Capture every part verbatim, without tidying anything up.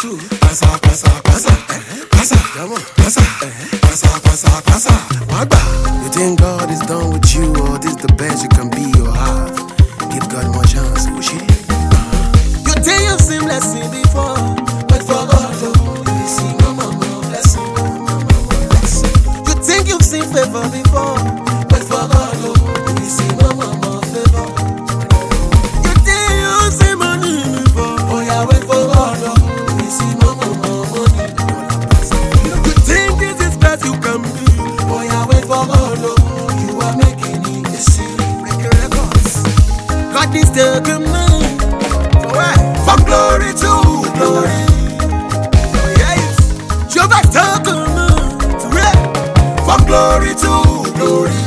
too. Pasa, pasa, pasa, pasa, pasa, pasa, pasa, pasa. You think God is done with you, or this the best you can be or have? Give God more chance, oh shit. You think you've seen blessing before, but for God, oh, you see no more blessing. You think you've seen favor before, but for God, oh, you see no more favor. You think you've seen money before, oh yeah, wait for God, oh, you see no more money. You think this is best you can be, oh yeah, wait for God, oh, you are making it a series, making records. God is taking me from glory to glory. Yes, Jehovah taking me to it. From glory to glory.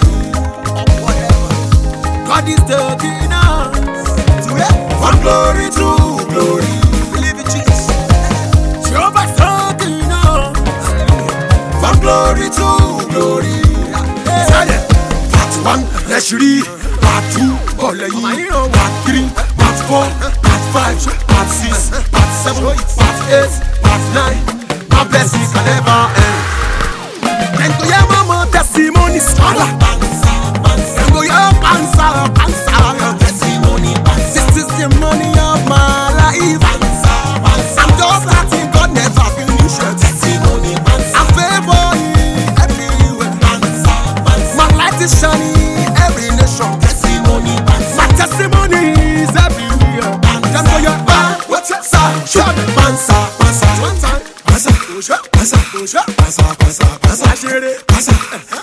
God is taking us to it. From glory to glory. Believe in Jesus. Jehovah taking us from glory to glory. Part one, let's read. Part two, part three, part four, part five, part six, part seven, part eight, part nine. My blessings can never end. Then go your mama testimonies. Then go your answer, answer testimony. This is the money of my life. I'm just starting, God never finished. Testimony. I'm favoring everywhere. My light is shining every nation. Testimony. My testimony is everywhere. Then go your ah, what's your side? Shut the answer, answer, one time. Answer, answer, answer, answer, answer, answer, answer, answer,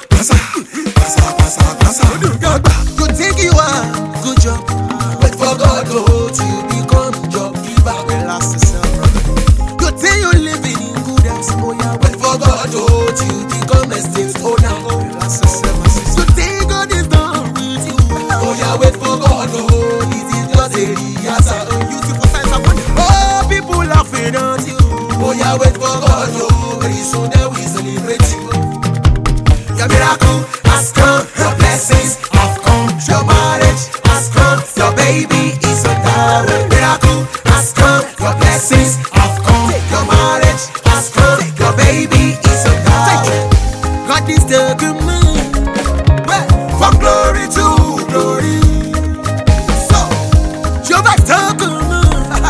answer, answer. You think you are good job? Wait for God to hold you, become job giver. Will last yourself, brother. You think you living in good house? Oh yeah, wait for God to hold you, become estate owner. Will last yourself, my sister. You think God is done with you? Oh yeah, wait for God to hold it. It's just a rehearsal. Beautiful signs of money. Oh, people laughing at you. Oh yeah, wait for God, oh, very soon they will celebrate you. Your miracle has come, your blessings have come, your marriage has come, your baby is on the way. Miracle has come, your blessings have come, your marriage has come, your baby is on the way. God is taking me from glory to glory. So, Jehovah's taking me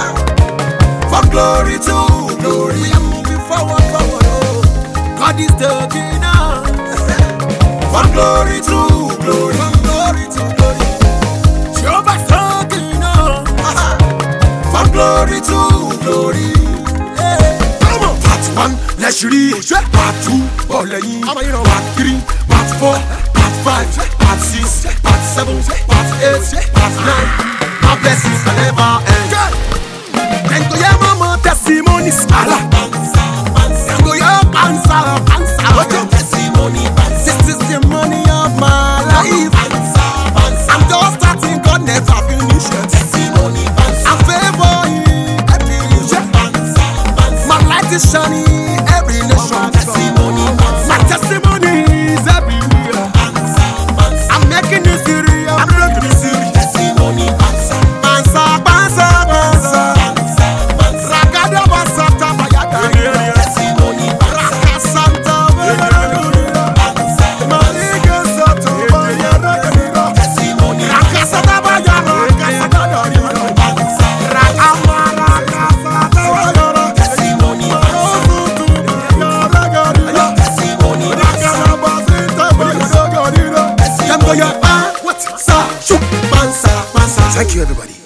from glory to glory. We are moving forward, forward, oh. God is taking us from glory to glory. From glory to glory. Jehovah's taking us from glory to glory. Yeah. Come on. Part one, let's read. Part two, part three, part four, part five, part six, part seven, part eight, part nine. My blessings can never end. Then go your mama testimonies. Then go your answer, answer testimony. This is the money of my life. I'm just starting, God never finished. Testimony. I'm favoring everywhere. My light is shining every nation. Testimony. My testimony is everywhere. I'm making this serious. I'm making this serious. Testimony. Answer, answer, answer. Thank you, everybody.